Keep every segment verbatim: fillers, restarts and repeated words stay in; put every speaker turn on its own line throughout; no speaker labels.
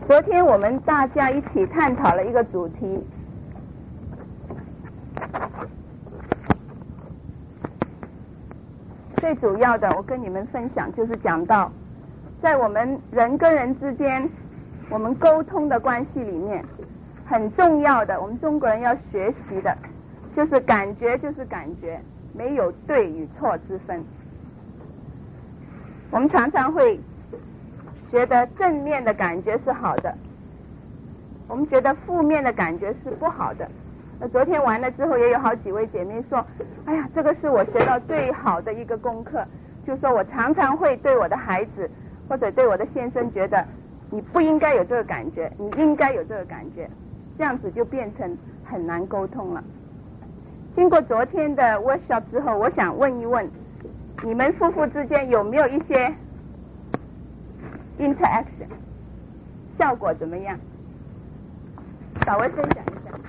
昨天我们大家一起探讨了一个主题，最主要的我跟你们分享就是讲到在我们人跟人之间我们沟通的关系里面很重要的，我们中国人要学习的就是感觉就是感觉，没有对与错之分。我们常常会觉得正面的感觉是好的，我们觉得负面的感觉是不好的。那昨天完了之后也有好几位姐妹说，哎呀，这个是我学到最好的一个功课，就是说我常常会对我的孩子或者对我的先生觉得你不应该有这个感觉，你应该有这个感觉，这样子就变成很难沟通了。经过昨天的 workshop 之后，我想问一问你们夫妇之间有没有一些 interaction 效果怎么样？稍微分享一下。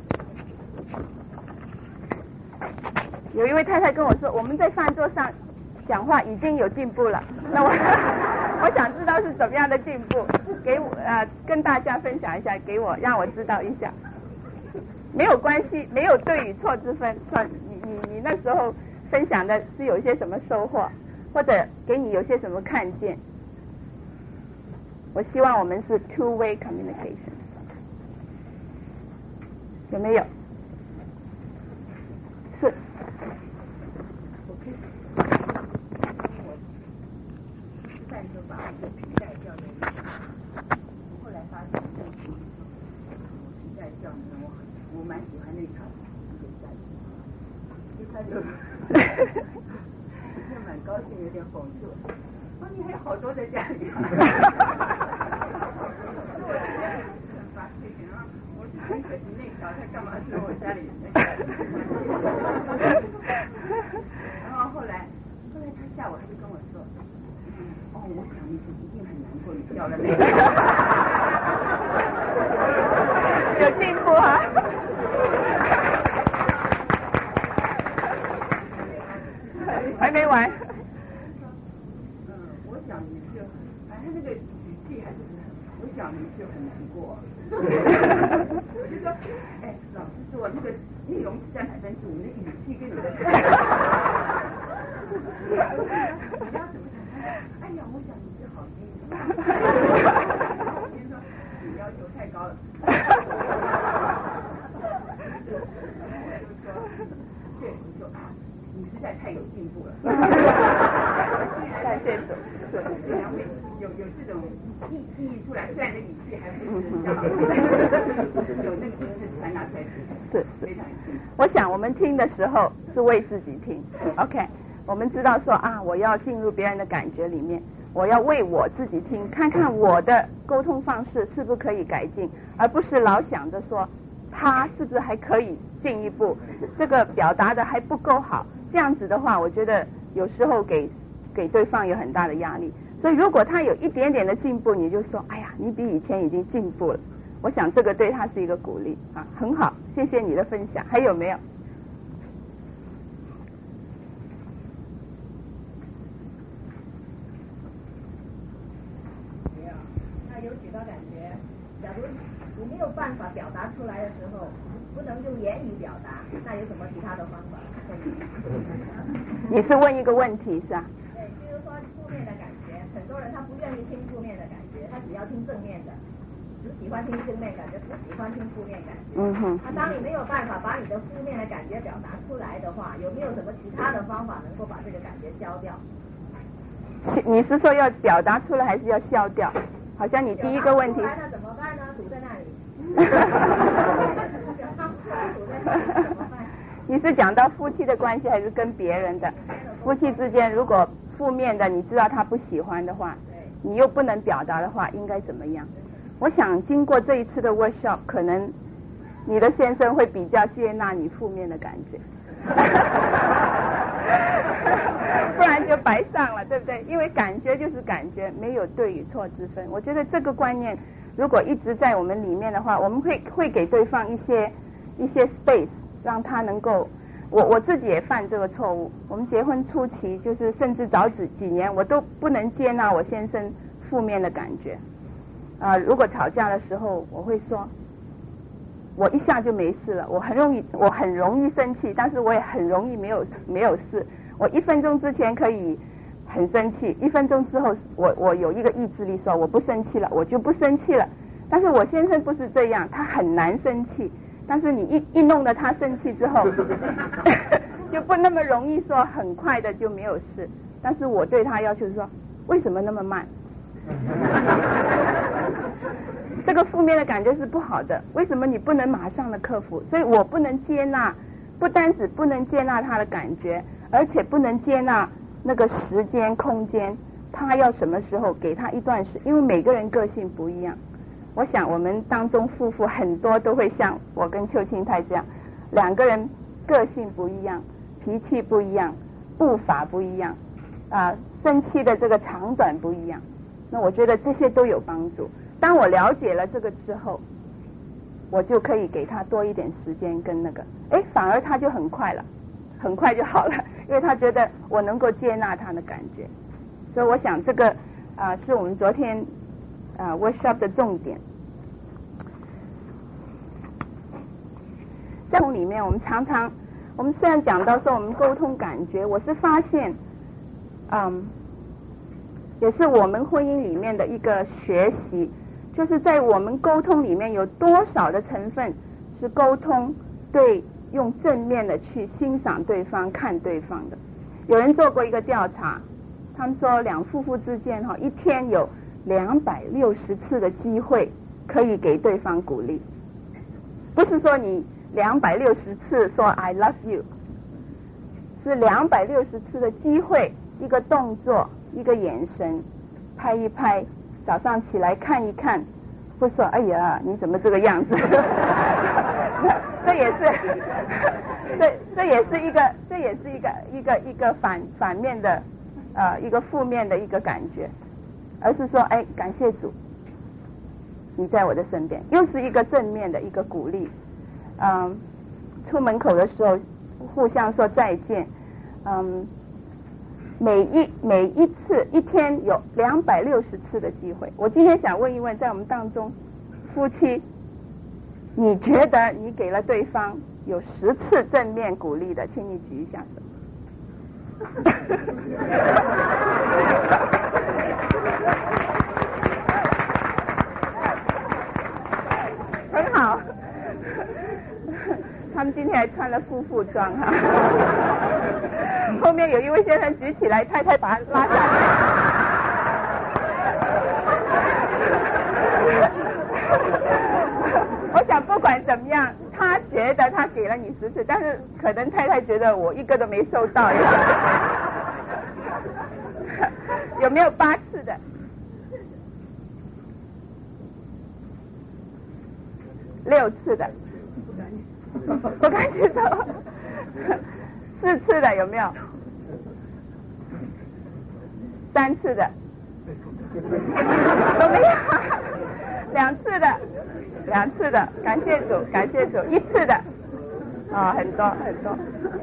有一位太太跟我说，我们在饭桌上讲话已经有进步了。那我我想知道是怎么样的进步，给我呃跟大家分享一下，给我让我知道一下。没有关系，没有对与错之分。你你你那时候分享的是有一些什么收获，或者给你有些什么看见？我希望我们是 two way communication， 有没有？是。
但就把我的皮带掉在里面，我后来发现这个皮皮带掉呢，我很我蛮喜欢那条皮带，所以他就就蛮高兴，有点讽刺我，说你还有好多在家里啊。我很发现啊，我是很可惜那条，他干嘛说我家里那个？然后后来后来他下午他就跟我说。哦，我想你一定很难过，你掉了那个。
有进步啊！还没完。
嗯，我想你就，反正那个语气还是很，我想你就很难过。我就说，哎，老师说那个内容是占百分之五，那个语气跟你的。你要怎么？哎呀，我想你是好心。我先说你要求太高了。我就说，对，你说啊，你实在太有进步了。
感谢主，是，
虽然会有有这种意意义出来，虽然的语气还不是相当有那个意思传达出来，
是
非常有进步。
我想我们听的时候是为自己听 ，OK。我们知道说啊，我要进入别人的感觉里面，我要为我自己听，看看我的沟通方式是不是可以改进，而不是老想着说他是不是还可以进一步，这个表达的还不够好。这样子的话，我觉得有时候给给对方有很大的压力。所以如果他有一点点的进步，你就说哎呀，你比以前已经进步了。我想这个对他是一个鼓励啊，很好，谢谢你的分享。还有没有？
有几个感觉，假如你没有办法表达出来的时候，不能用言语表达，那有什么其他的方法？
你是问一个问题是吧？
对，比如说负面的感觉，很多人他不愿意听负面的感觉，他只要听正面的，只喜欢听正面感觉，不喜欢听负面感觉。
嗯哼。
那当你没有办法把你的负面的感觉表达出来的话，有没有什么其他的方法能够把这个感觉消掉？
你是说要表达出来还是要消掉？好像你第一个问题。
那怎么办呢？堵在那里。
你是讲到夫妻的关系还是跟别人的？夫妻之间如果负面的你知道他不喜欢的话，你又不能表达的话，应该怎么样？我想经过这一次的 workshop， 可能你的先生会比较接纳你负面的感觉。不然就白上了，对不对？因为感觉就是感觉，没有对与错之分。我觉得这个观念如果一直在我们里面的话，我们会会给对方一些一些 space， 让他能够。我我自己也犯这个错误。我们结婚初期，就是甚至早几几年，我都不能接纳我先生负面的感觉。 啊、呃，如果吵架的时候，我会说，我一下就没事了，我很容易，我很容易生气，但是我也很容易没有没有事。我一分钟之前可以很生气，一分钟之后，我我有一个意志力说我不生气了，我就不生气了。但是我先生不是这样，他很难生气，但是你一一弄得他生气之后，就不那么容易说很快的就没有事。但是我对他要求是说，为什么那么慢？这个负面的感觉是不好的，为什么你不能马上的克服？所以我不能接纳，不单只不能接纳他的感觉，而且不能接纳那个时间空间，他要什么时候给他一段时，因为每个人个性不一样。我想我们当中夫妇很多都会像我跟邱清泰这样，两个人个性不一样，脾气不一样，步伐不一样，啊、呃，生气的这个长短不一样。那我觉得这些都有帮助。当我了解了这个之后，我就可以给他多一点时间跟那个，哎，反而他就很快了，很快就好了，因为他觉得我能够接纳他的感觉。所以我想这个啊、呃、是我们昨天啊、呃、workshop 的重点。在里面我们常常，我们虽然讲到说我们沟通感觉，我是发现，嗯，也是我们婚姻里面的一个学习，就是在我们沟通里面有多少的成分是沟通对用正面的去欣赏对方、看对方的。有人做过一个调查，他们说两夫妇之间哈，一天有两百六十次的机会可以给对方鼓励，不是说你两百六十次说 I love you， 是两百六十次的机会，一个动作，一个眼神，拍一拍，早上起来看一看，不说哎呀你怎么这个样子这也是这这也是一个这也是一个一个一个反反面的呃一个负面的一个感觉，而是说哎感谢主你在我的身边，又是一个正面的一个鼓励。嗯，出门口的时候互相说再见，嗯，每一每一次一天有两百六十次的机会。我今天想问一问，在我们当中夫妻，你觉得你给了对方有十次正面鼓励的，请你举一下手很好他们今天还穿了夫妇装哈后面有一位先生举起来，太太把他拉下来我想不管怎么样，他觉得他给了你十次，但是可能太太觉得我一个都没收到有没有八次的？六次的？不敢举手。四次的有没有？三次的？都没有。两次的？两次的，感谢主，感谢主。一次的？啊、哦，很多很多。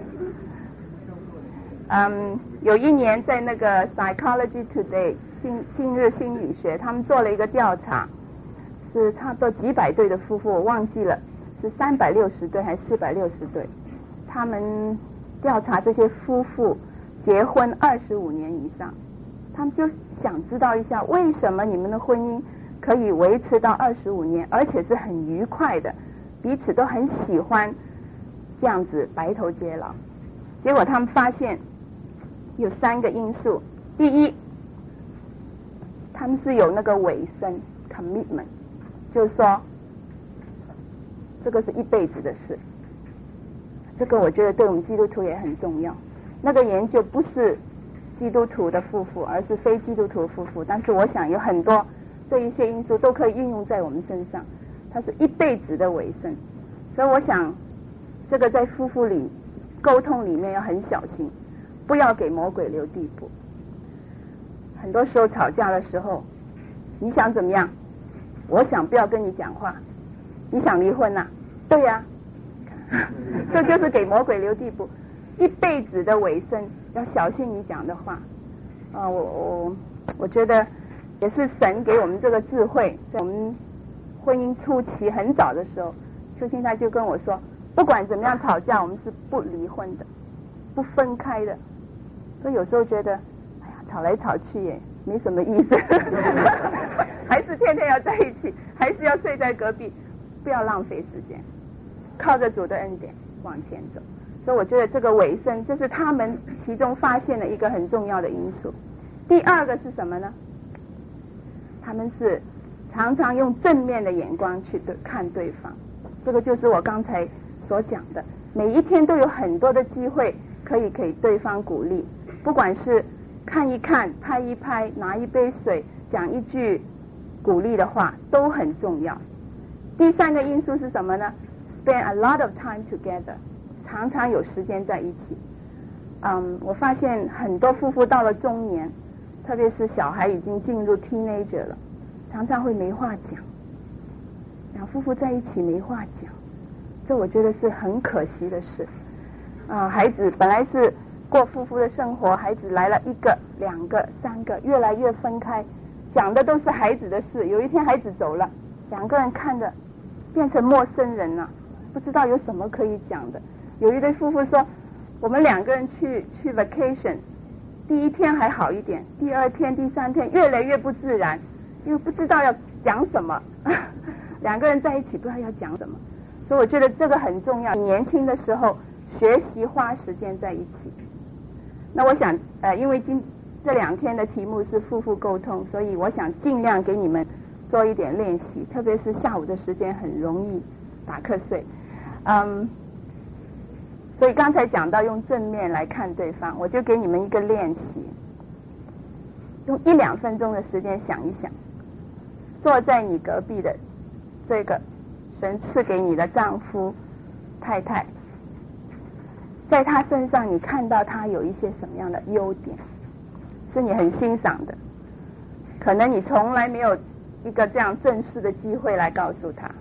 嗯，有一年在那个 Psychology Today 今今日心理学，他们做了一个调查，是差不多几百对的夫妇，我忘记了是三百六十对还是四百六十对。他们调查这些夫妇结婚二十五年以上，他们就想知道一下为什么你们的婚姻可以维持到二十五年，而且是很愉快的，彼此都很喜欢这样子白头偕老。结果他们发现有三个因素。第一，他们是有那个委身 commitment， 就是说这个是一辈子的事。这个我觉得对我们基督徒也很重要。那个研究不是基督徒的夫妇，而是非基督徒的夫妇，但是我想有很多这一些因素都可以运用在我们身上，它是一辈子的委身。所以我想这个在夫妇里沟通里面要很小心，不要给魔鬼留地步。很多时候吵架的时候，你想怎么样？我想不要跟你讲话。你想离婚啊？对呀、啊，这就是给魔鬼留地步。一辈子的委身，要小心你讲的话。啊、呃，我我我觉得也是神给我们这个智慧。在我们婚姻初期很早的时候，秋青他就跟我说，不管怎么样吵架，我们是不离婚的，不分开的。所以有时候觉得，哎呀，吵来吵去也没什么意思，还是天天要在一起，还是要睡在隔壁，不要浪费时间，靠着主的恩典往前走。所以我觉得这个尾声就是他们其中发现了一个很重要的因素。第二个是什么呢？他们是常常用正面的眼光去对看对方。这个就是我刚才所讲的，每一天都有很多的机会可以给对方鼓励，不管是看一看、拍一拍、拿一杯水、讲一句鼓励的话，都很重要。第三个因素是什么呢？ Spend a lot of time together， 常常有时间在一起。嗯，我发现很多夫妇到了中年，特别是小孩已经进入 teenager 了，常常会没话讲，两夫妇在一起没话讲，这我觉得是很可惜的事。啊，孩子本来是过夫妇的生活，孩子来了一个、两个、三个，越来越分开，讲的都是孩子的事。有一天孩子走了，两个人看着变成陌生人了，不知道有什么可以讲的。有一对夫妇说，我们两个人去去 vacation， 第一天还好一点，第二天、第三天越来越不自然，因为不知道要讲什么，两个人在一起不知道要讲什么。所以我觉得这个很重要，年轻的时候学习花时间在一起。那我想呃，因为今这两天的题目是夫妇沟通，所以我想尽量给你们做一点练习，特别是下午的时间很容易打瞌睡。嗯，所以刚才讲到用正面来看对方，我就给你们一个练习，用一两分钟的时间想一想，坐在你隔壁的这个神赐给你的丈夫太太，在他身上你看到他有一些什么样的优点是你很欣赏的，可能你从来没有一个这样正式的机会来告诉他。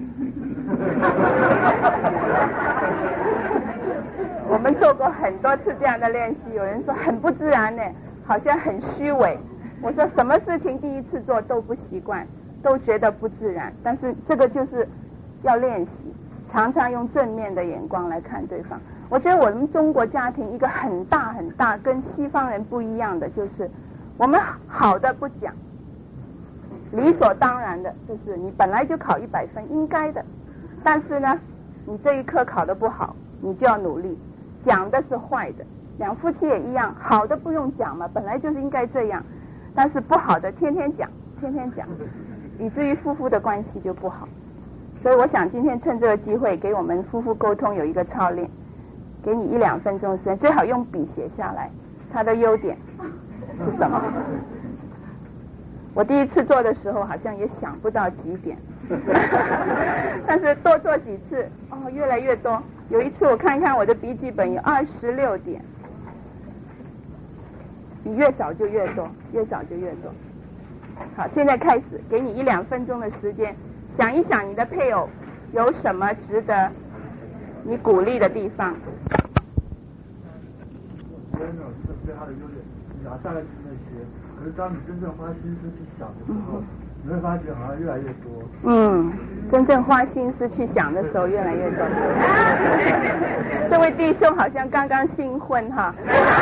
我们做过很多次这样的练习，有人说很不自然呢，好像很虚伪。我说什么事情第一次做都不习惯，都觉得不自然，但是这个就是要练习，常常用正面的眼光来看对方。我觉得我们中国家庭一个很大很大跟西方人不一样的，就是我们好的不讲，理所当然的，就是你本来就考一百分应该的，但是呢你这一科考得不好，你就要努力。讲的是坏的，两夫妻也一样，好的不用讲嘛，本来就是应该这样，但是不好的天天讲天天讲，以至于夫妇的关系就不好。所以我想今天趁这个机会给我们夫妇沟通有一个操练，给你一两分钟时间，最好用笔写下来他的优点是什么。我第一次做的时候好像也想不到几点但是多做几次哦，越来越多。有一次我看看我的笔记本有二十六点，你越少就越多，越少就越多。好，现在开始给你一两分钟的时间，想一想你的配偶有什么值得你鼓励的地方。
别人是对他的优点，拿大概是那些，可是当你真正花心思去想的时候，嗯，你会发觉好像越来越多。嗯，
真正花心思去想的时候越来越多。这位弟兄好像刚刚新婚哈。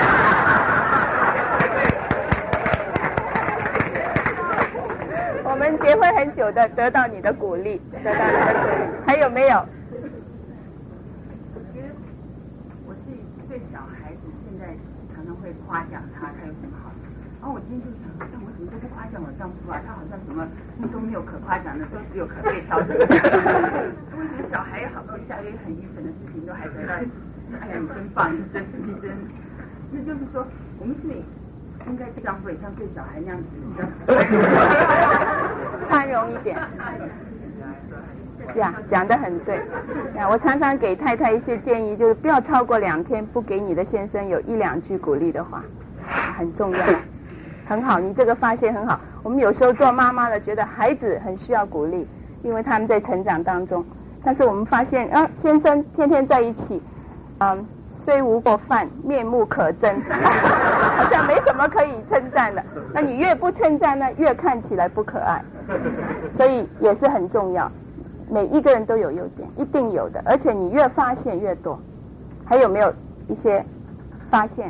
我们结婚很久的，得到你的鼓励，得到你的鼓励，还有没有？
我觉得我自己对小孩子现在常常会夸奖他，他有什么好。然后我今天就想，但我怎么都不夸奖我丈夫啊？他好像什么都没有可夸奖的，都只有可被挑剔。我觉得小孩好多下一个很愚蠢的事情都还得到，哎呀你真棒，你真你真。那就是说，我们是应该对丈夫也像对小孩那样子，
宽容一点。呀，讲得很对。呀，我常常给太太一些建议，就是不要超过两天不给你的先生有一两句鼓励的话，很重要。很好，你这个发现很好。我们有时候做妈妈的觉得孩子很需要鼓励，因为他们在成长当中。但是我们发现，啊，先生天天在一起，嗯， 虽无过犯，面目可憎，好像没什么可以称赞的。那你越不称赞呢，越看起来不可爱，所以也是很重要。每一个人都有优点，一定有的，而且你越发现越多。还有没有一些发现？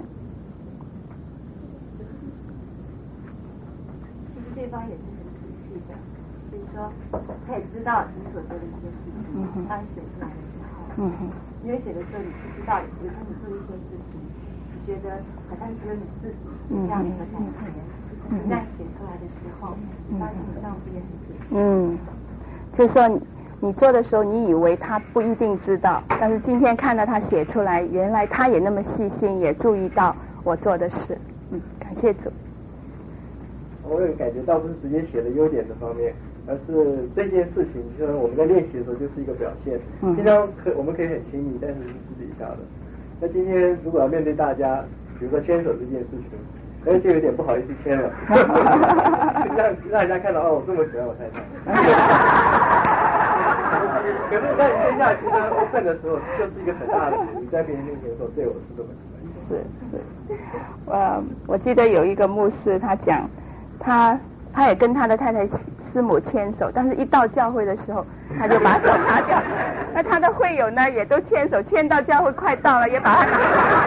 其实对方也是很仔细的，所以说他也知道你所做的一些事情，当写出来的时候，嗯哼，因为写的时候你不知道，有时候你做一些事情，你觉得好像只有你自己这样的一个感觉，你在写出来的时候，发现你丈夫也很仔细。嗯，
就是说你。你做的时候，你以为他不一定知道，但是今天看到他写出来，原来他也那么细心，也注意到我做的事。嗯，感谢主。
我有感觉到不是直接写的优点的方面，而是这件事情，就是我们在练习的时候就是一个表现。嗯。平常可我们可以很亲密，但是是私底下的。那今天如果要面对大家，比如说牵手这件事情，而且就有点不好意思牵了，让让大家看到哦，我这么喜欢我太太。可是在线下其实 open 的时候，就是一个很大的你在别人面前说对我是这么喜欢。
是是，呃，我记得有一个牧师，他讲，他他也跟他的太太师母牵手，但是一到教会的时候，他就把手拿掉。那他的会友呢，也都牵手，牵到教会快到了，也把他拿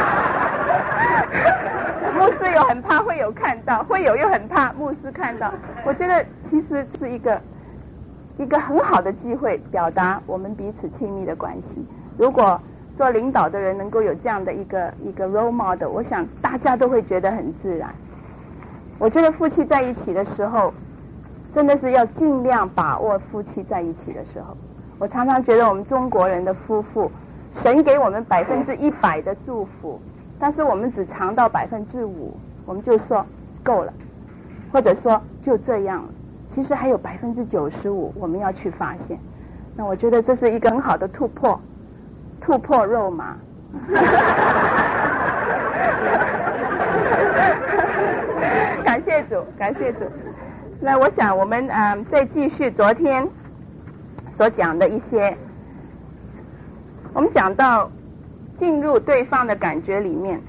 掉。牧师又很怕会友看到，会友又很怕牧师看到。我觉得其实是一个。一个很好的机会，表达我们彼此亲密的关系。如果做领导的人能够有这样的一个一个 role model， 我想大家都会觉得很自然。我觉得夫妻在一起的时候，真的是要尽量把握夫妻在一起的时候。我常常觉得我们中国人的夫妇，神给我们百分之一百的祝福，但是我们只尝到百分之五，我们就说够了，或者说就这样了。其实还有百分之九十五我们要去发现，那我觉得这是一个很好的突破，突破肉麻。感谢主，感谢主。那我想我们嗯、呃、再继续昨天所讲的一些，我们讲到进入对方的感觉里面。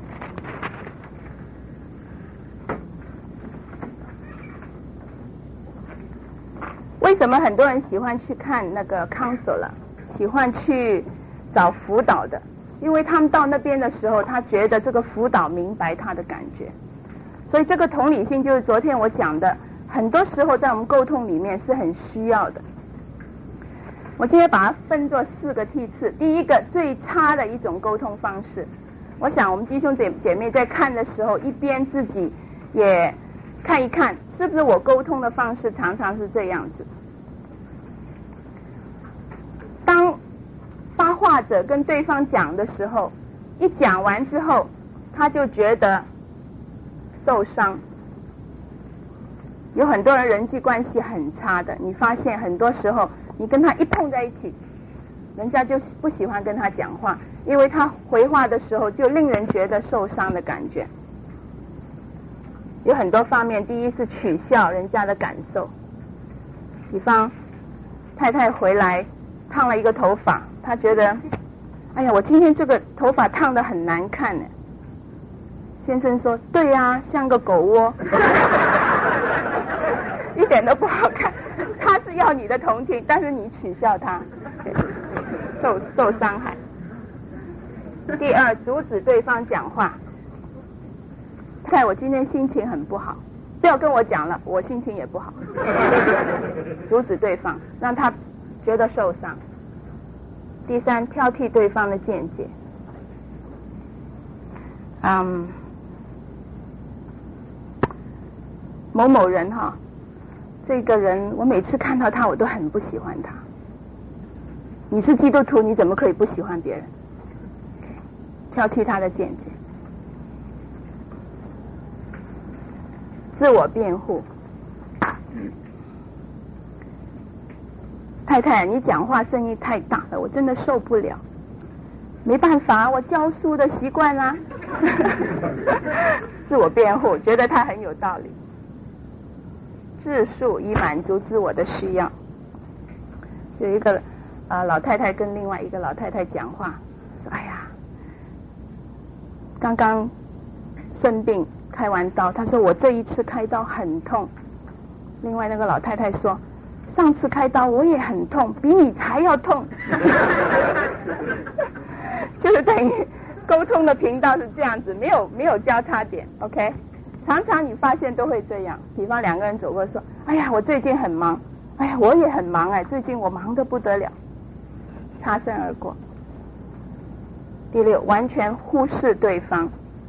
为什么很多人喜欢去看那个 counselor， 喜欢去找辅导的？因为他们到那边的时候，他觉得这个辅导明白他的感觉。所以这个同理心就是昨天我讲的，很多时候在我们沟通里面是很需要的。我今天把它分作四个梯次。第一个最差的一种沟通方式，我想我们弟兄姐姐妹在看的时候，一边自己也看一看，是不是我沟通的方式常常是这样子。当发话者跟对方讲的时候，一讲完之后，他就觉得受伤。有很多人人际关系很差的，你发现很多时候你跟他一碰在一起，人家就不喜欢跟他讲话，因为他回话的时候就令人觉得受伤的感觉。有很多方面，第一是取笑人家的感受，比方太太回来烫了一个头发，他觉得哎呀我今天这个头发烫得很难看呢。先生说对呀、啊、像个狗窝一点都不好看。他是要你的同情，但是你取笑他，受受伤害。第二，阻止对方讲话。看我今天心情很不好，不要跟我讲了，我心情也不好。阻止对方，让他觉得受伤。第三，挑剔对方的见解。嗯，某某人哈，这个人我每次看到他我都很不喜欢他。你是基督徒，你怎么可以不喜欢别人？挑剔他的见解。自我辩护。太太，你讲话声音太大了，我真的受不了。没办法，我教书的习惯啦。自我辩护，觉得他很有道理。自述以满足自我的需要。有一个啊、呃、老太太跟另外一个老太太讲话，说：“哎呀， 刚刚生病开完刀，他说我这一次开刀很痛。另外那个老太太说，上次开刀我也很痛，比你还要痛。就是等于沟通的频道是这样子，没有没有交叉点 ，OK？ 常常你发现都会这样。比方两个人走过说，哎呀，我最近很忙，哎呀，我也很忙哎，最近我忙得不得了，擦身而过。第六，完全忽视对方。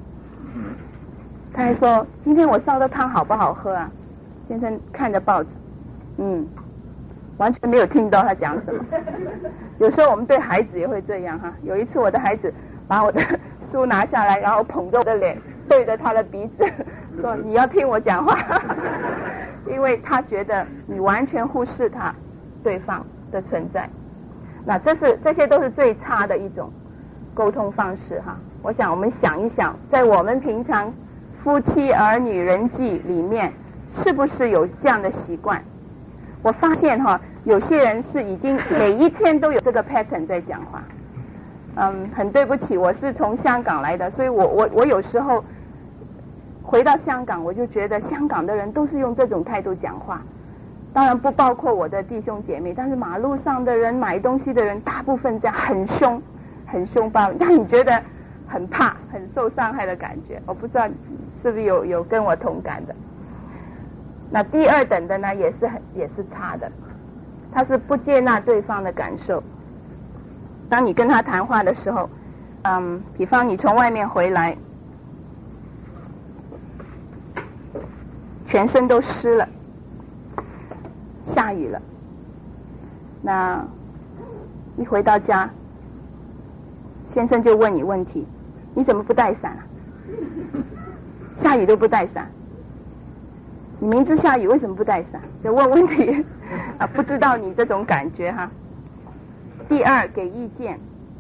他还说，今天我烧的汤好不好喝啊？先生看着报纸，嗯，完全没有听到他讲什么。有时候我们对孩子也会这样哈。有一次我的孩子把我的书拿下来，然后捧着我的脸，对着他的鼻子说，你要听我讲话。因为他觉得你完全忽视他对方的存在。那这是这些都是最差的一种沟通方式哈。我想我们想一想，在我们平常夫妻儿女人际里面，是不是有这样的习惯？我发现哈，有些人是已经每一天都有这个 pattern 在讲话。嗯，很对不起，我是从香港来的，所以我我我有时候回到香港，我就觉得香港的人都是用这种态度讲话。当然不包括我的弟兄姐妹，但是马路上的人、买东西的人，大部分这样很凶、很凶暴，让你觉得很怕、很受伤害的感觉。我不知道是不是有有跟我同感的。那第二等的呢，也是很也是差的，他是不接纳对方的感受。当你跟他谈话的时候，嗯，比方你从外面回来，全身都湿了，下雨了，那一回到家，先生就问你问题，你怎么不带伞啊？下雨都不带伞，你明知下雨为什么不带伞？就问问题啊，不知道你这种感觉哈。第二，给意见。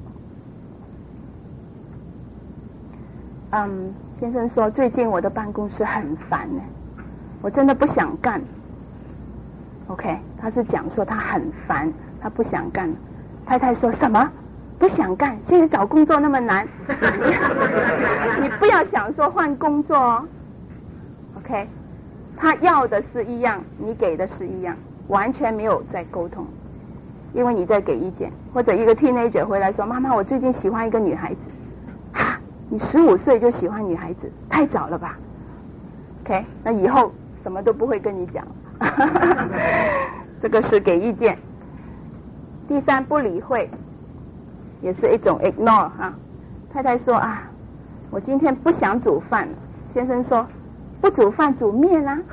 嗯，先生说最近我的办公室很烦呢，我真的不想干。OK， 他是讲说他很烦，他不想干。太太说什么？不想干？现在找工作那么难，你不要想说换工作哦。OK， 他要的是一样，你给的是一样，完全没有在沟通，因为你在给意见。或者一个 teenager 回来说，妈妈，我最近喜欢一个女孩子。哈，你十五岁就喜欢女孩子，太早了吧 ？OK， 那以后什么都不会跟你讲。这个是给意见。第三，不理会，也是一种 ignore 哈。太太说啊，我今天不想煮饭。先生说，不煮饭煮面啊。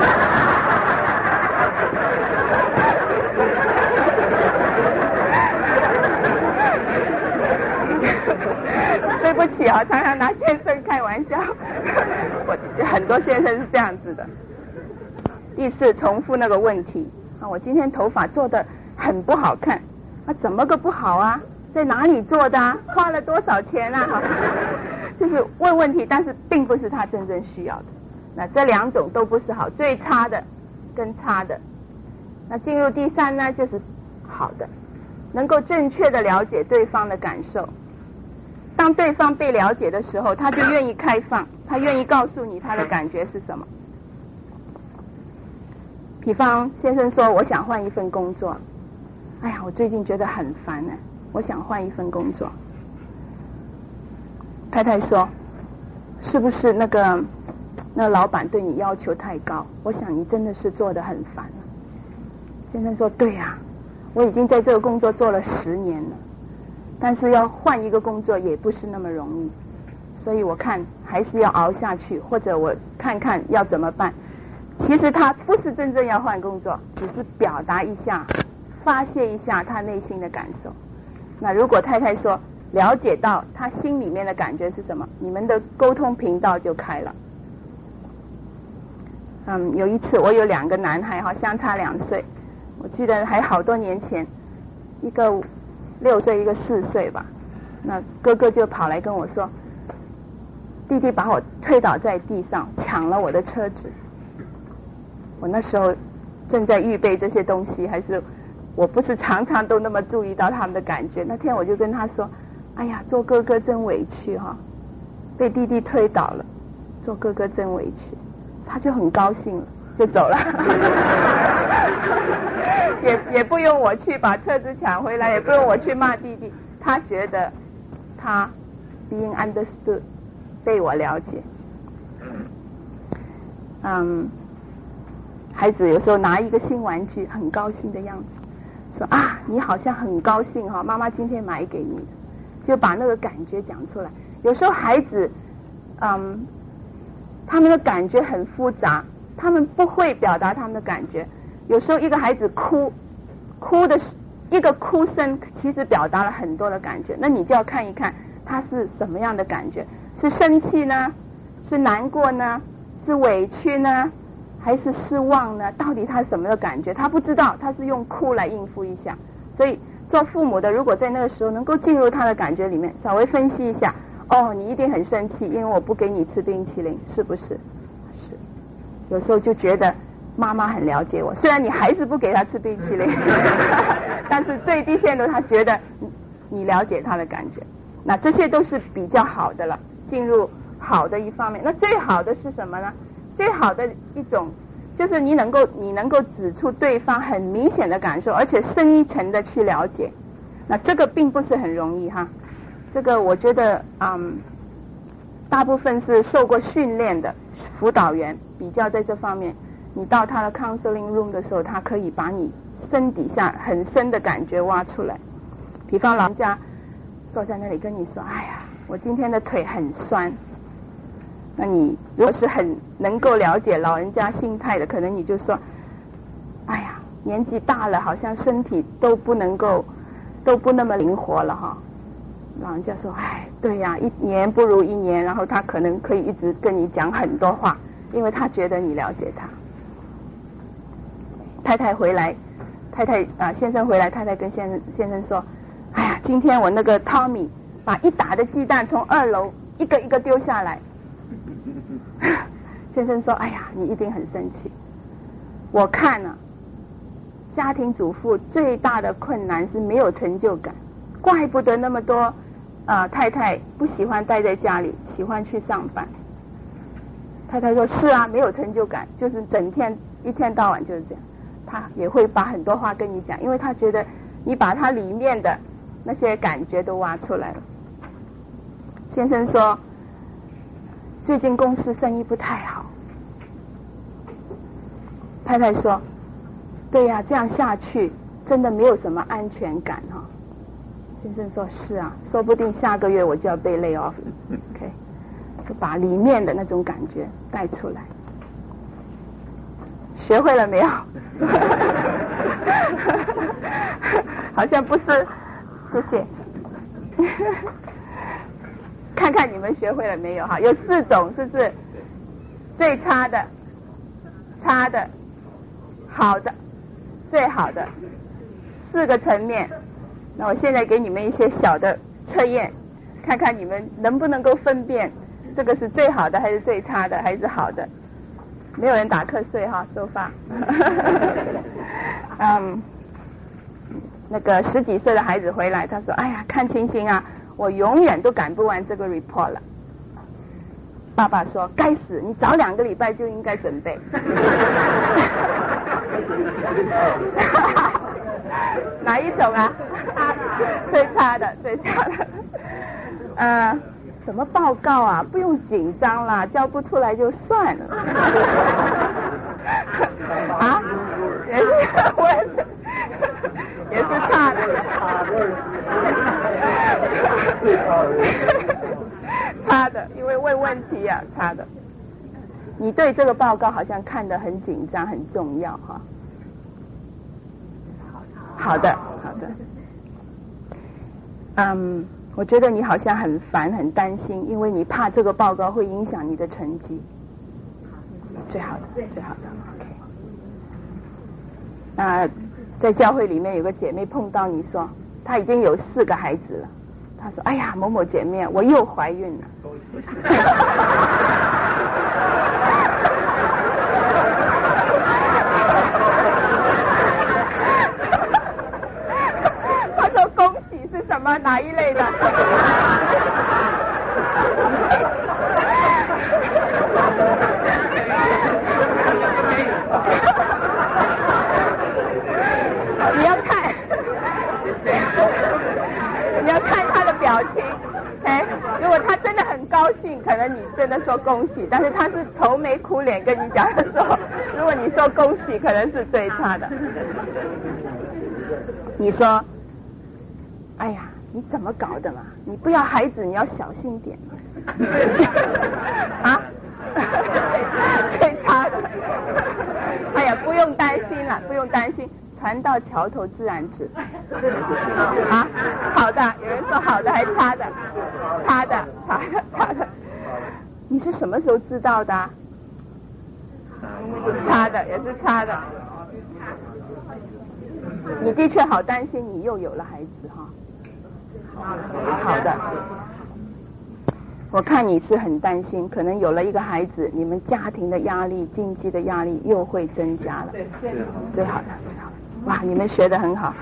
对不起啊，常常拿先生开玩笑。我很多先生是这样子的。第四，重复那个问题啊，我今天头发做的很不好看，啊，怎么个不好啊？在哪里做的啊？花了多少钱啊？就是问问题，但是并不是他真正需要的。那这两种都不是好，最差的跟差的。那进入第三呢，就是好的，能够正确的了解对方的感受。当对方被了解的时候，他就愿意开放，他愿意告诉你他的感觉是什么。比方先生说，我想换一份工作，哎呀，我最近觉得很烦呢，我想换一份工作。太太说，是不是那个那老板对你要求太高？我想你真的是做得很烦了。先生说，对呀、啊，我已经在这个工作做了十年了，但是要换一个工作也不是那么容易，所以我看还是要熬下去，或者我看看要怎么办。其实他不是真正要换工作，只是表达一下，发泄一下他内心的感受。那如果太太说了解到他心里面的感觉是什么，你们的沟通频道就开了。嗯，有一次我有两个男孩哈，相差两岁，我记得还好多年前，一个六岁，一个四岁吧。那哥哥就跑来跟我说，弟弟把我推倒在地上，抢了我的车子。我那时候正在预备这些东西，还是我不是常常都那么注意到他们的感觉。那天我就跟他说，哎呀，做哥哥真委屈哈、哦。 被弟弟推倒了，做哥哥真委屈，他就很高兴了，就走了。也也不用我去把车子抢回来，也不用我去骂弟弟，他觉得他 being understood 被我了解。嗯，孩子有时候拿一个新玩具很高兴的样子，说啊你好像很高兴哈、哦，妈妈今天买给你的，就把那个感觉讲出来。有时候孩子嗯他们的感觉很复杂，他们不会表达他们的感觉。有时候一个孩子哭哭的一个哭声其实表达了很多的感觉，那你就要看一看他是什么样的感觉，是生气呢，是难过呢，是委屈呢，还是失望呢？到底他是什么的感觉他不知道，他是用哭来应付一下。所以做父母的如果在那个时候能够进入他的感觉里面，稍微分析一下，哦你一定很生气，因为我不给你吃冰淇淋，是不是？是。有时候就觉得妈妈很了解我，虽然你还是不给他吃冰淇淋但是最低限度他觉得你了解他的感觉，那这些都是比较好的了，进入好的一方面。那最好的是什么呢？最好的一种就是你能够你能够指出对方很明显的感受，而且深一层的去了解，那这个并不是很容易哈。这个我觉得嗯，大部分是受过训练的辅导员比较在这方面，你到他的 counseling room 的时候，他可以把你身底下很深的感觉挖出来。比方老人家坐在那里跟你说，哎呀我今天的腿很酸，那你如果是很能够了解老人家心态的，可能你就说，哎呀年纪大了好像身体都不能够都不那么灵活了哈。老人家说，哎对呀，一年不如一年，然后他可能可以一直跟你讲很多话，因为他觉得你了解他。太太回来，太太啊先生回来，太太跟先生先生说，哎呀今天我那个 Tommy 把一打的鸡蛋从二楼一个一个丢下来。先生说，哎呀你一定很生气，我看啊家庭主妇最大的困难是没有成就感，怪不得那么多啊太太不喜欢待在家里，喜欢去上班。太太说，是啊没有成就感，就是整天一天到晚就是这样。他也会把很多话跟你讲，因为他觉得你把他里面的那些感觉都挖出来了。先生说，最近公司生意不太好。太太说，对呀、啊、这样下去真的没有什么安全感哈、哦。先生说，是啊，说不定下个月我就要被 lay off OK 就把里面的那种感觉带出来。学会了没有？好像不是，谢谢。看看你们学会了没有哈？有四种，是不是？最差的、差的、好的、最好的，四个层面。那我现在给你们一些小的测验，看看你们能不能够分辨这个是最好的还是最差的还是好的。没有人打瞌睡哈，收发。嗯，那个十几岁的孩子回来，他说，哎呀看情形啊我永远都赶不完这个 report 了。爸爸说，该死，你早两个礼拜就应该准备。哪一种啊？最差的，最差的。呃什么报告啊，不用紧张啦，交不出来就算了。啊？也是，我也是，也是差的。差的，因为问问题啊，差的。你对这个报告好像看得很紧张，很重要哈。好的，好的。嗯。我觉得你好像很烦很担心，因为你怕这个报告会影响你的成绩。最好的，最好的 OK。 那在教会里面有个姐妹碰到你说她已经有四个孩子了，她说，哎呀某某姐妹我又怀孕了。她说恭喜是什么哪一类的？ 你要看，你要看他的表情。哎，如果他真的很高兴，可能你真的说恭喜；但是他是愁眉苦脸跟你讲的时候，如果你说恭喜，可能是最差的。你说，哎呀，你怎么搞的嘛？你不要孩子，你要小心点啊！最差的。哎呀，不用担心了，不用担心。船到桥头自然直。啊，好的，有人说好的还差的，差的，差的，差的。你是什么时候知道的？差的，也是差的。你的确好担心，你又有了孩子哈。好的。我看你是很担心，可能有了一个孩子，你们家庭的压力、经济的压力又会增加了。对，最好的，最好的。哇，你们学得很好。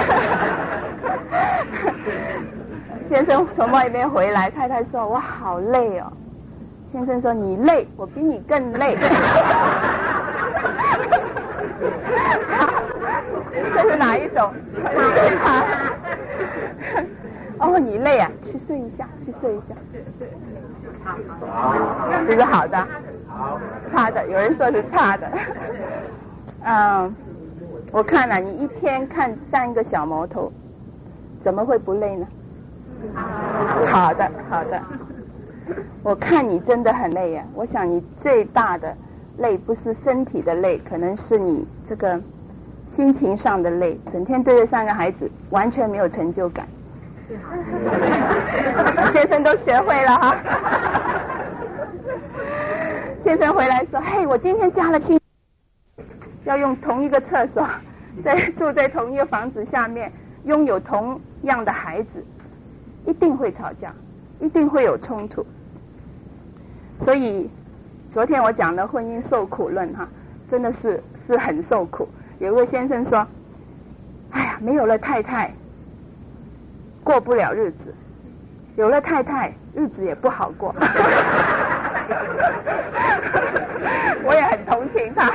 先生从外面回来，太太说：“我好累哦。”先生说：“你累，我比你更累。”这是哪一种？哦，你累啊，去睡一下，去睡一下。这是好的，差的，有人说是差的。嗯，我看了、啊、你一天看三个小毛头，怎么会不累呢？好的，好的。我看你真的很累呀、啊，我想你最大的累不是身体的累，可能是你这个心情上的累，整天对着三个孩子，完全没有成就感。先生都学会了哈。先生回来说：“嘿，我今天加了薪，要用同一个厕所，在住在同一个房子下面，拥有同样的孩子，一定会吵架，一定会有冲突。所以昨天我讲的婚姻受苦论哈，真的是是很受苦。有一位先生说：哎呀，没有了太太，过不了日子；有了太太，日子也不好过。我也很同情他。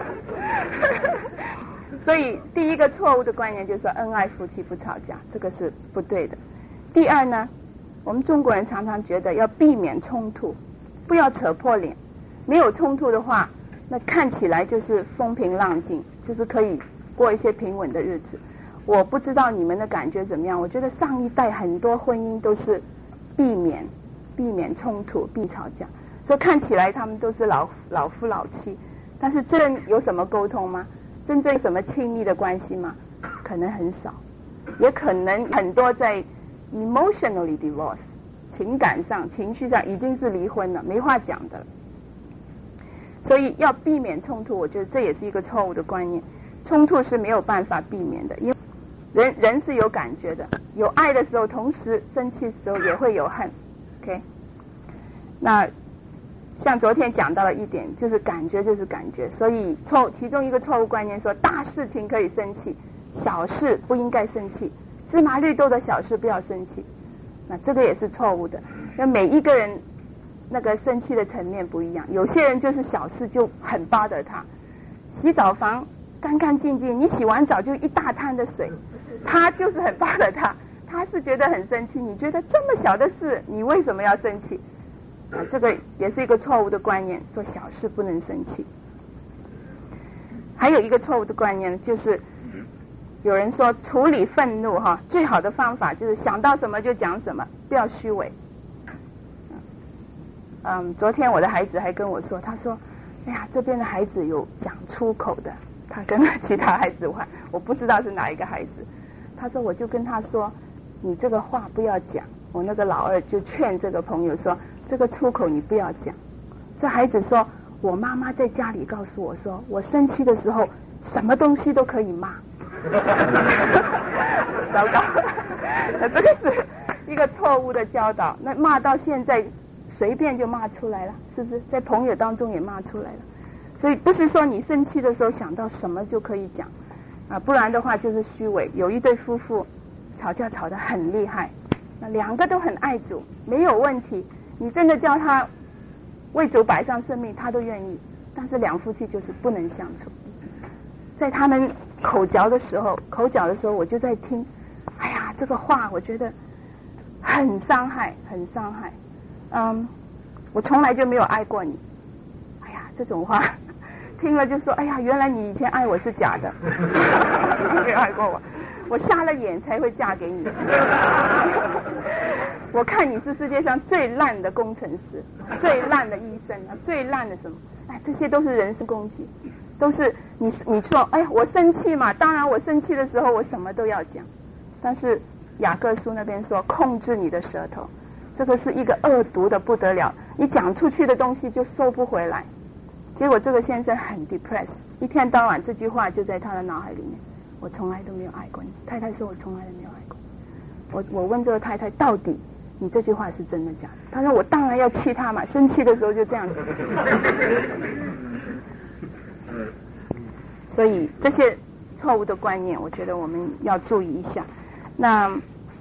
所以第一个错误的观念就是说恩爱夫妻不吵架，这个是不对的。第二呢，我们中国人常常觉得要避免冲突，不要扯破脸。没有冲突的话，那看起来就是风平浪静，就是可以过一些平稳的日子。我不知道你们的感觉怎么样，我觉得上一代很多婚姻都是避免避免冲突，避吵架，所以看起来他们都是老老夫老妻，但是真有什么沟通吗？真正有什么亲密的关系吗？可能很少，也可能很多在 emotionally divorce 情感上、情绪上已经是离婚了，没话讲的。所以要避免冲突，我觉得这也是一个错误的观念。冲突是没有办法避免的，因为人人是有感觉的，有爱的时候，同时生气的时候也会有恨。OK， 那像昨天讲到了一点，就是感觉就是感觉，所以错其中一个错误观念说大事情可以生气，小事不应该生气，芝麻绿豆的小事不要生气，那这个也是错误的。因为每一个人那个生气的层面不一样，有些人就是小事就很bother他，洗澡房干干净净，你洗完澡就一大滩的水，他就是很bother他，他是觉得很生气。你觉得这么小的事，你为什么要生气？啊，这个也是一个错误的观念，说小事不能生气。还有一个错误的观念就是，有人说处理愤怒哈，最好的方法就是想到什么就讲什么，不要虚伪。嗯，昨天我的孩子还跟我说，他说：“哎呀，这边的孩子有讲出口的。”他跟其他孩子玩，我不知道是哪一个孩子。他说，我就跟他说：“你这个话不要讲。”我那个老二就劝这个朋友说：“这个出口你不要讲。”这孩子说：“我妈妈在家里告诉我说，我生气的时候什么东西都可以骂。”糟糕，那这个是一个错误的教导。那骂到现在随便就骂出来了，是不是？在朋友当中也骂出来了。所以不是说你生气的时候想到什么就可以讲啊，不然的话就是虚伪。有一对夫妇吵架吵得很厉害，那两个都很爱主，没有问题，你真的叫他为主摆上生命他都愿意，但是两夫妻就是不能相处。在他们口嚼的时候，口角的时候，我就在听，哎呀，这个话我觉得很伤害，很伤害。嗯，我从来就没有爱过你。哎呀，这种话听了就说，哎呀，原来你以前爱我是假的，没有爱过我，我瞎了眼才会嫁给你。我看你是世界上最烂的工程师，最烂的医生啊，最烂的什么？哎，这些都是人身攻击，都是你你说，哎呀，我生气嘛，当然我生气的时候我什么都要讲，但是雅各书那边说控制你的舌头，这个是一个恶毒的不得了，你讲出去的东西就收不回来。结果这个先生很 depressed， 一天到晚这句话就在他的脑海里面，我从来都没有爱过你。太太说我从来都没有爱过你。我我问这个太太，到底你这句话是真的假的？他说我当然要气他嘛，生气的时候就这样子。所以这些错误的观念，我觉得我们要注意一下。那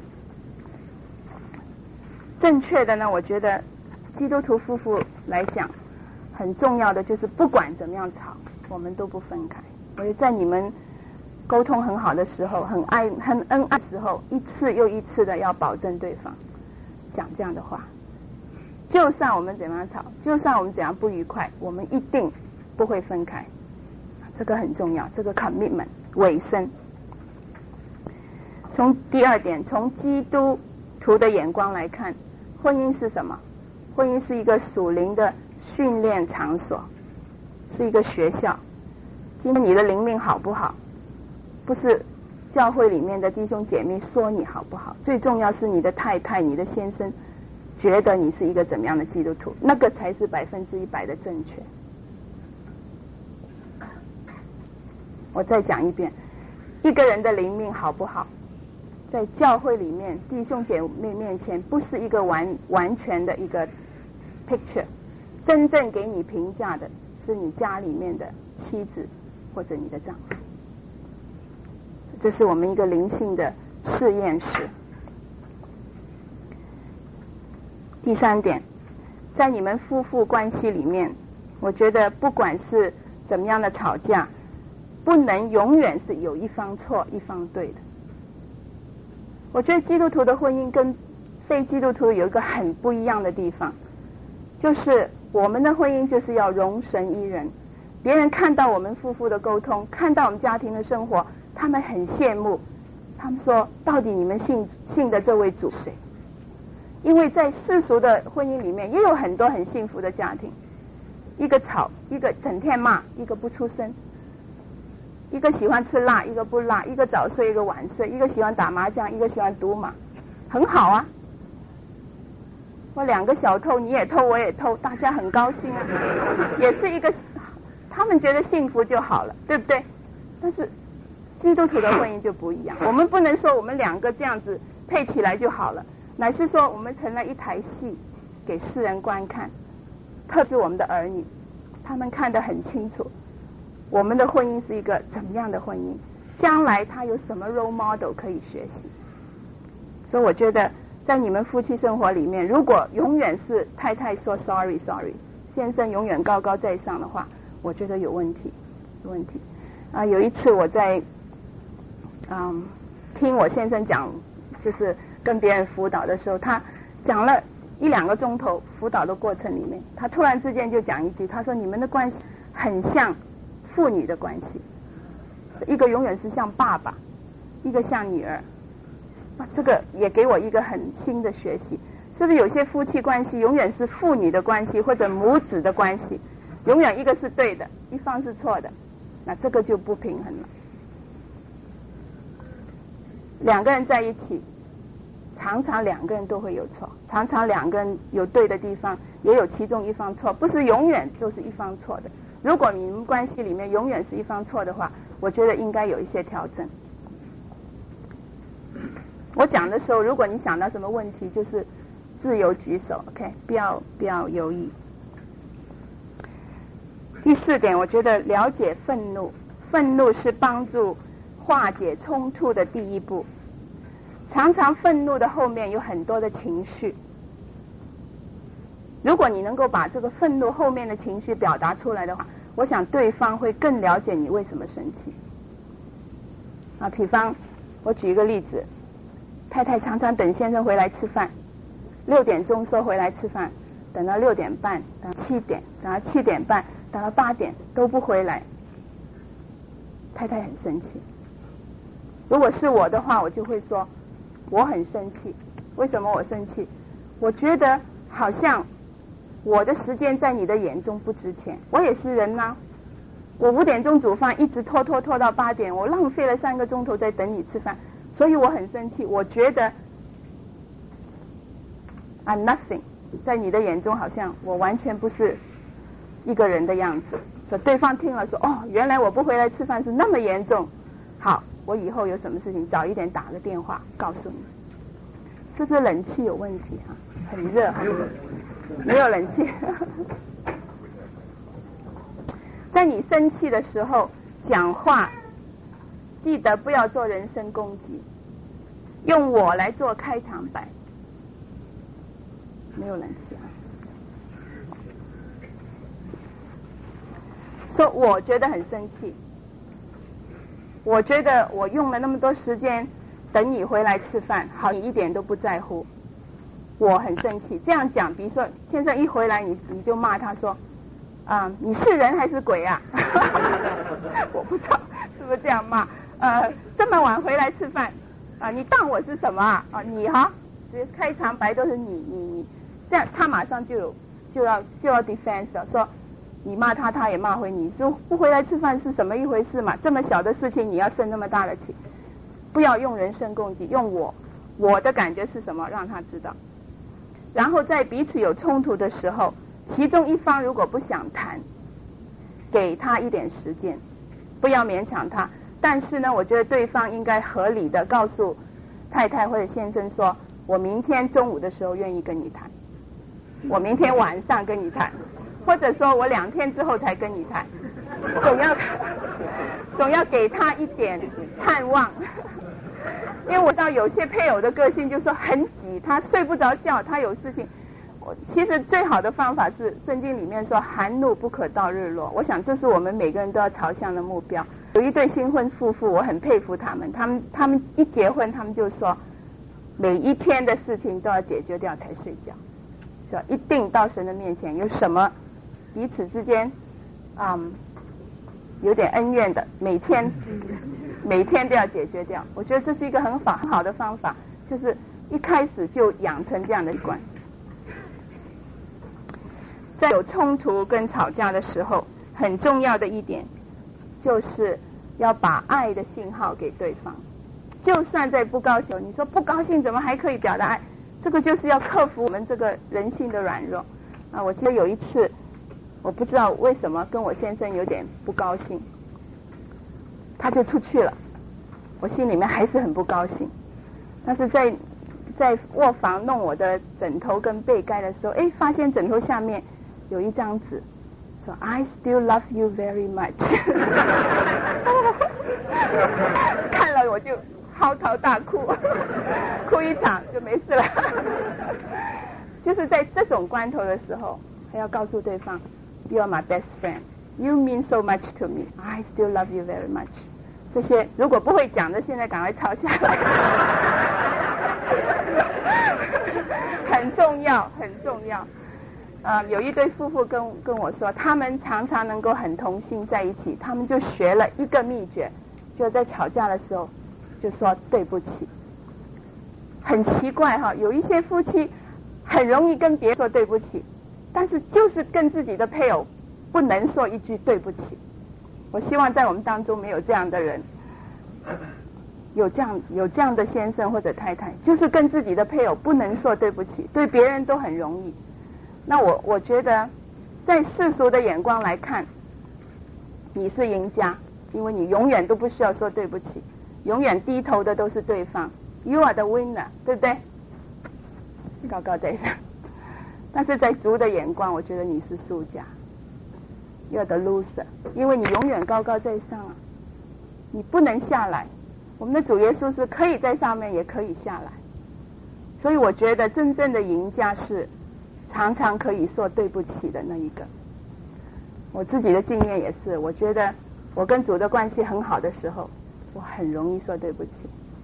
正确的呢，我觉得基督徒夫妇来讲，很重要的就是不管怎么样吵，我们都不分开。我觉得在你们沟通很好的时候，很爱很恩爱的时候，一次又一次的要保证对方讲这样的话。就算我们怎么样吵，就算我们怎样不愉快，我们一定不会分开。这个很重要，这个 commitment 委身。从第二点，从基督徒的眼光来看，婚姻是什么？婚姻是一个属灵的训练场所，是一个学校。今天你的灵命好不好，不是教会里面的弟兄姐妹说你好不好，最重要是你的太太、你的先生觉得你是一个怎么样的基督徒，那个才是百分之一百的正确。我再讲一遍，一个人的灵命好不好，在教会里面弟兄姐妹面前不是一个完完全的一个 picture， 真正给你评价的是你家里面的妻子或者你的丈夫，这是我们一个灵性的试验室。第三点，在你们夫妇关系里面，我觉得不管是怎么样的吵架，不能永远是有一方错一方对的。我觉得基督徒的婚姻跟非基督徒有一个很不一样的地方，就是我们的婚姻就是要容神一人。别人看到我们夫妇的沟通，看到我们家庭的生活，他们很羡慕，他们说到底你们信信的这位主谁？因为在世俗的婚姻里面也有很多很幸福的家庭，一个吵，一个整天骂，一个不出声，一个喜欢吃辣，一个不辣，一个早睡，一个晚睡，一个喜欢打麻将，一个喜欢赌马，很好啊。我两个小偷，你也偷，我也偷，大家很高兴啊，也是一个，他们觉得幸福就好了，对不对？但是基督徒的婚姻就不一样，我们不能说我们两个这样子配起来就好了，乃是说我们成了一台戏给世人观看，特别是我们的儿女，他们看得很清楚，我们的婚姻是一个怎么样的婚姻，将来他有什么 role model 可以学习。所以我觉得在你们夫妻生活里面，如果永远是太太说 sorry sorry， 先生永远高高在上的话，我觉得有问题有问题啊。有一次我在嗯听我先生讲，就是跟别人辅导的时候，他讲了一两个钟头辅导的过程里面，他突然之间就讲一句，他说你们的关系很像父女的关系，一个永远是像爸爸，一个像女儿。啊，这个也给我一个很新的学习，是不是有些夫妻关系永远是父女的关系或者母子的关系，永远一个是对的，一方是错的，那这个就不平衡了。两个人在一起，常常两个人都会有错，常常两个人有对的地方，也有其中一方错，不是永远就是一方错的。如果你们关系里面永远是一方错的话，我觉得应该有一些调整。我讲的时候，如果你想到什么问题，就是自由举手 ，OK， 不要不要犹豫。第四点，我觉得了解愤怒，愤怒是帮助化解冲突的第一步。常常愤怒的后面有很多的情绪，如果你能够把这个愤怒后面的情绪表达出来的话，我想对方会更了解你为什么生气。 啊，比方我举一个例子，太太常常等先生回来吃饭，六点钟说回来吃饭，等到六点半，等到七点，等到七点半，等到八点都不回来，太太很生气。如果是我的话，我就会说我很生气。为什么我生气？我觉得好像我的时间在你的眼中不值钱。我也是人啊，我五点钟煮饭，一直拖拖拖到八点，我浪费了三个钟头在等你吃饭，所以我很生气。我觉得 I'm nothing， 在你的眼中好像我完全不是一个人的样子。所以对方听了说，哦，原来我不回来吃饭是那么严重。好，我以后有什么事情早一点打个电话告诉你。是不是冷气有问题啊？很热，没有冷气。在你生气的时候讲话，记得不要做人身攻击，用我来做开场白。没有冷气啊。说我觉得很生气，我觉得我用了那么多时间等你回来吃饭，好，你一点都不在乎，我很生气。这样讲，比如说先生一回来，你你就骂他说，啊、呃，你是人还是鬼啊？我不知道是不是这样骂。呃，这么晚回来吃饭，啊、呃，你当我是什么啊？啊，你哈，开场白都是你你你，这样他马上就有就要就要 defense 了，说你骂他，他也骂回你，说不回来吃饭是什么一回事嘛？这么小的事情你要生那么大的气。不要用人身攻击，用我我的感觉是什么让他知道。然后在彼此有冲突的时候，其中一方如果不想谈，给他一点时间，不要勉强他。但是呢，我觉得对方应该合理的告诉太太或者先生说，我明天中午的时候愿意跟你谈，我明天晚上跟你谈，或者说我两天之后才跟你谈，总要总要给他一点盼望。因为我知道有些配偶的个性就是说很急，他睡不着觉，他有事情。我其实最好的方法是圣经里面说含怒不可到日落，我想这是我们每个人都要朝向的目标。有一对新婚夫妇，我很佩服他们，他们他们一结婚，他们就说每一天的事情都要解决掉才睡觉，是吧？一定到神的面前，有什么彼此之间嗯有点恩怨的，每天每天都要解决掉。我觉得这是一个很好很好的方法，就是一开始就养成这样的习惯。在有冲突跟吵架的时候，很重要的一点就是要把爱的信号给对方。就算在不高兴，你说不高兴怎么还可以表达爱？这个就是要克服我们这个人性的软弱啊！我记得有一次，我不知道为什么跟我先生有点不高兴，他就出去了，我心里面还是很不高兴。但是在在卧房弄我的枕头跟被盖的时候，哎，发现枕头下面有一张纸，说 I still love you very much 看了我就嚎啕大哭，哭一场就没事了。就是在这种关头的时候，还要告诉对方 You are my best friend, you mean so much to me, I still love you very much。 这些如果不会讲的，现在赶快抄下来。很重要很重要。呃，有一对夫妇跟跟我说，他们常常能够很同心在一起，他们就学了一个秘诀，就在吵架的时候就说对不起。很奇怪哈，有一些夫妻很容易跟别人说对不起，但是就是跟自己的配偶不能说一句对不起。我希望在我们当中没有这样的人，有这样有这样的先生或者太太，就是跟自己的配偶不能说对不起，对别人都很容易。那我我觉得在世俗的眼光来看，你是赢家，因为你永远都不需要说对不起，永远低头的都是对方， You are the winner， 对不对？高高在上。但是在主的眼光，我觉得你是输家， You are the loser， 因为你永远高高在上啊，你不能下来。我们的主耶稣是可以在上面也可以下来，所以我觉得真正的赢家是常常可以说对不起的那一个。我自己的经验也是，我觉得我跟主的关系很好的时候， 我很容易说对不起。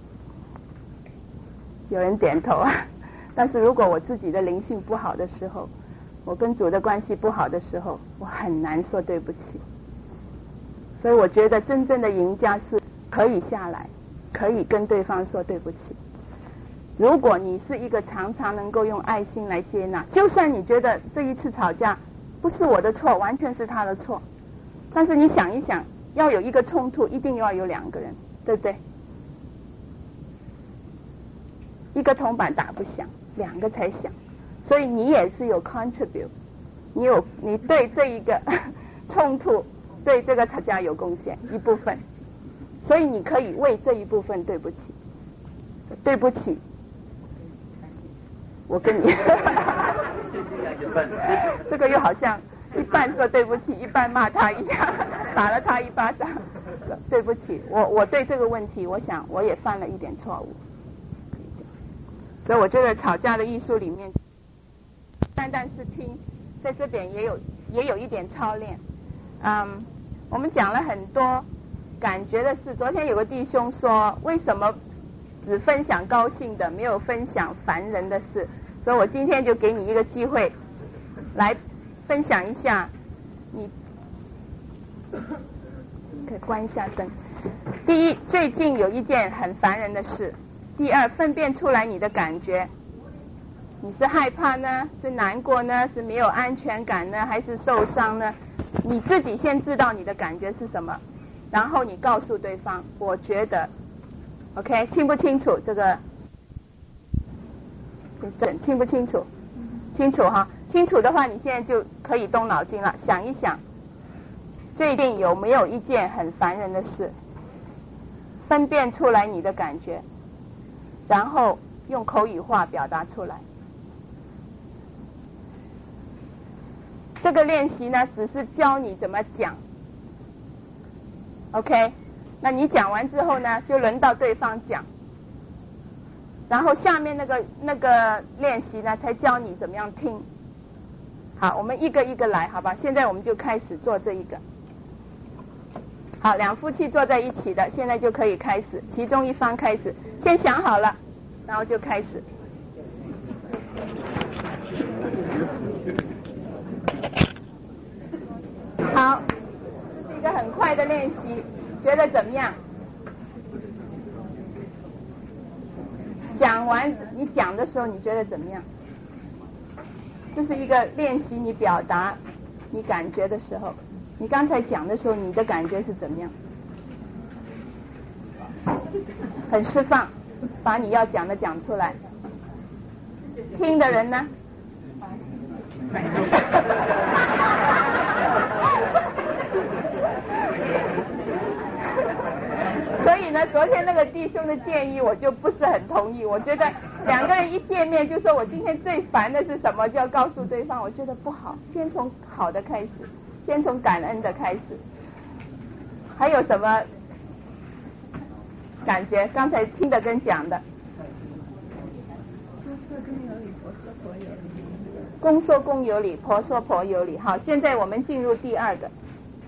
有人点头啊。但是如果我自己的灵性不好的时候，我跟主的关系不好的时候，我很难说对不起。所以我觉得真正的赢家是可以下来，可以跟对方说对不起。如果你是一个常常能够用爱心来接纳，就算你觉得这一次吵架不是我的错，完全是他的错，但是你想一想，要有一个冲突一定要有两个人，对不对？一个铜板打不响，两个才响，所以你也是有 contribute， 你有你对这一个冲突，对这个吵架有贡献一部分，所以你可以为这一部分对不起，对不起，我跟你这个又好像一半说对不起，一半骂他一下，打了他一巴掌。对不起，我我对这个问题，我想我也犯了一点错误。所以我觉得吵架的艺术里面，单单是听，在这点也有也有一点操练。嗯，我们讲了很多感觉的事。昨天有个弟兄说，为什么只分享高兴的，没有分享烦人的事？所以我今天就给你一个机会，来分享一下你。可以关一下灯。第一，最近有一件很烦人的事。第二，分辨出来你的感觉，你是害怕呢，是难过呢，是没有安全感呢，还是受伤呢？你自己先知道你的感觉是什么，然后你告诉对方，我觉得 OK， 清不清楚这个？清不清楚？清楚哈，清楚的话，你现在就可以动脑筋了，想一想，最近有没有一件很烦人的事？分辨出来你的感觉，然后用口语化表达出来。这个练习呢，只是教你怎么讲 ，OK？ 那你讲完之后呢，就轮到对方讲，然后下面那个那个练习呢，才教你怎么样听。好，我们一个一个来，好吧？现在我们就开始做这一个。好，两夫妻坐在一起的，现在就可以开始，其中一方开始，先想好了，然后就开始。好，这是一个很快的练习，觉得怎么样？讲完你讲的时候，你觉得怎么样？这是一个练习你表达你感觉的时候。你刚才讲的时候，你的感觉是怎么样？很释放，把你要讲的讲出来。听的人呢？所以呢，昨天那个弟兄的建议我就不是很同意。我觉得两个人一见面就说我今天最烦的是什么，就要告诉对方，我觉得不好。先从好的开始。先从感恩的开始，还有什么感觉？刚才听的跟讲的。公说公有理，婆说婆有理。好，现在我们进入第二个。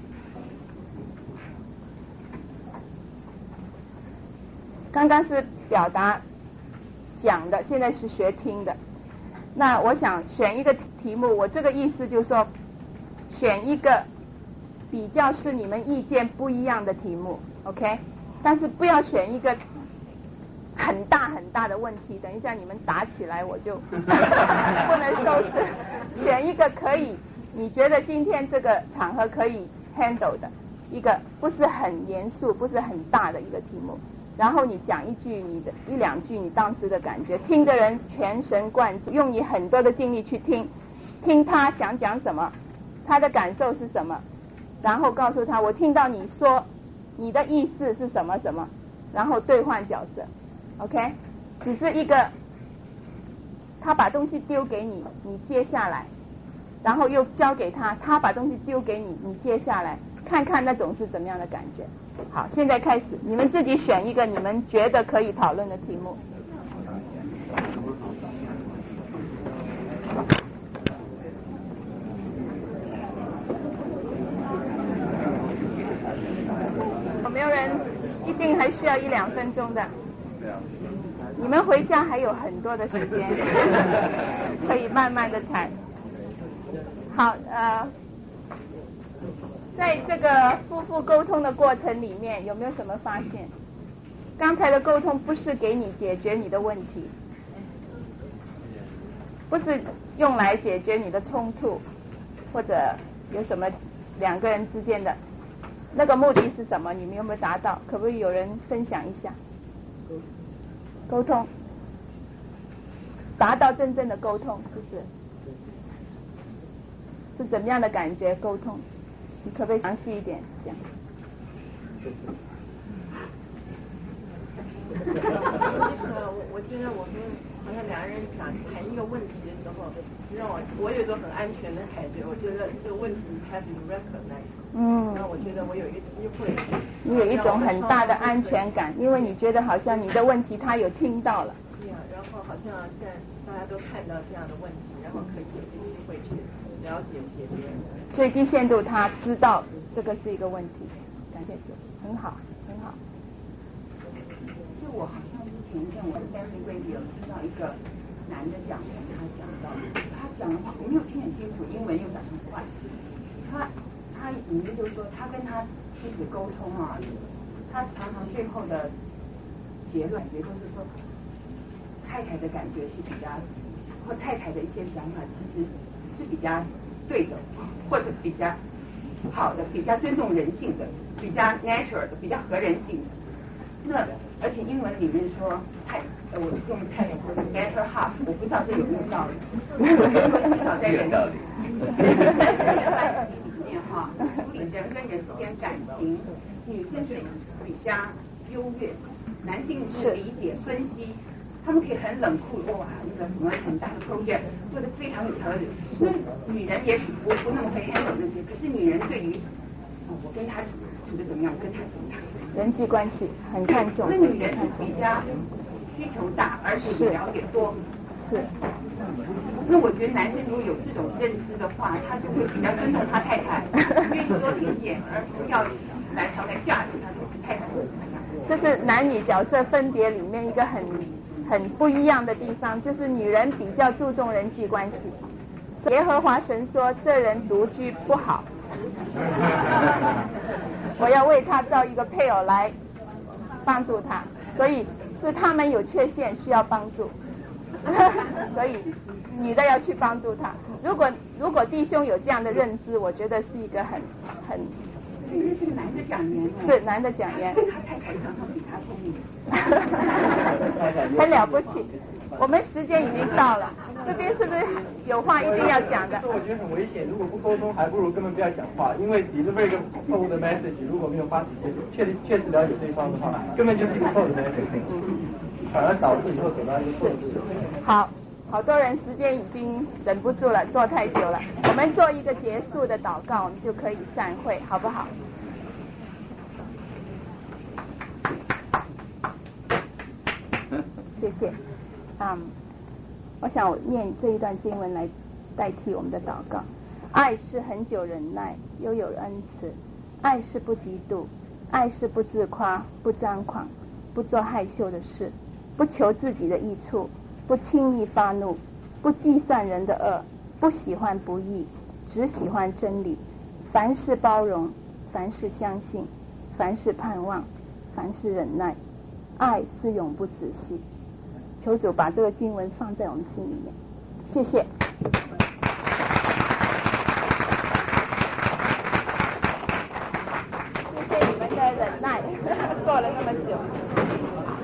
刚刚是表达讲的，现在是学听的。那我想选一个题目，我这个意思就是说，选一个比较是你们意见不一样的题目 ，OK？ 但是不要选一个很大很大的问题，等一下你们打起来我就不能收拾。选一个可以，你觉得今天这个场合可以 handle 的一个，不是很严肃，不是很大的一个题目。然后你讲一句你的一两句你当时的感觉，听的人全神贯注，用你很多的精力去听，听他想讲什么，他的感受是什么，然后告诉他我听到你说你的意思是什么什么，然后兑换角色 OK？ 只是一个他把东西丢给你，你接下来，然后又交给他，他把东西丢给你，你接下来，看看那种是怎么样的感觉。好，现在开始，你们自己选一个你们觉得可以讨论的题目。有没有人一定还概需要一两分钟的。你们回家还有很多的时间，可以慢慢的谈。好，呃，在这个夫妇沟通的过程里面，有没有什么发现？刚才的沟通不是给你解决你的问题，不是用来解决你的冲突，或者有什么两个人之间的那个目的是什么？你们有没有达到？可不可以有人分享一下？沟通，达到真正的沟通，就是是怎么样的感觉？沟通，你可不可以详细一点讲？
其实我我觉得我们好像两个人想谈一个问题的时候，让我我有一种很安全的感觉。我觉得这个问题开始 recognize， 嗯，那我觉得我有一个机会，
你有一种很大的安全感，因为你觉得好像你的问题他有听到了。
对呀，然后好像现在大家都看到这样的问题，然后可以有一个机会去了解解决。
最低限度他知道这个是一个问题，感谢主，很好，很好。
就我好像之前在我的 family radio 听到一个男的讲员，他讲到，他讲的话我没有听很清楚，英文又讲很快。他他里面就是说，他跟他妻子沟通啊，他常常最后的结论也就是说，太太的感觉是比较，或太太的一些想法其实是比较对的，或者比较好的，比较尊重人性的，比较 natural 的，比较合人性的。那而且英文里面说太，呃，我用太阳说是 better half， 我不知道这有没有道理，至少在人里面哈，处理人跟人之间感情，女生是比较优越，男性是理解分析，他们可以很冷酷，哇，那个什么很大的 project 做得非常有条理。那女人也许不不那么会 handle 那些，可是女人对于，哦，我跟他处的怎么样，我跟他怎么样。
人际关系很看重。
那女人是比较需求大，而且了解多。
是。
那我觉得男生如果有这种认知的话，他就会比较尊重他太太，愿意多理解，而不要来常来架死他的太太。
这是男女角色分别里面一个很很不一样的地方，就是女人比较注重人际关系。耶和华神说，这人独居不好。我要为他造一个配偶来帮助他，所以是他们有缺陷需要帮助，所以女的要去帮助他。如果如果弟兄有这样的认知，我觉得是一个很很。
是男的讲员，
是男的讲员，
他太太常常比他聪明，
很了不起。我们时间已经到了，这边是不是有话一定要讲的？
我觉得很危险，如果不沟通，还不如根本不要讲话，因为 deliver 一个错误的 message， 如果没有花时间确确实了解对方的话，根本就是一个错误的 message， 反而导致以后走到一个错误的。
好，好多人时间已经忍不住了，坐太久了，我们做一个结束的祷告，我们就可以散会，好不好？谢谢。嗯，我想我念这一段经文来代替我们的祷告。爱是恒久忍耐，又有恩慈；爱是不嫉妒，爱是不自夸，不张狂，不做害羞的事，不求自己的益处，不轻易发怒，不计算人的恶，不喜欢不义，只喜欢真理。凡事包容，凡事相信，凡事盼望，凡事忍耐。爱是永不止息。求主把这个经文放在我们心里面，谢谢。谢谢你们的忍耐，过了那么久。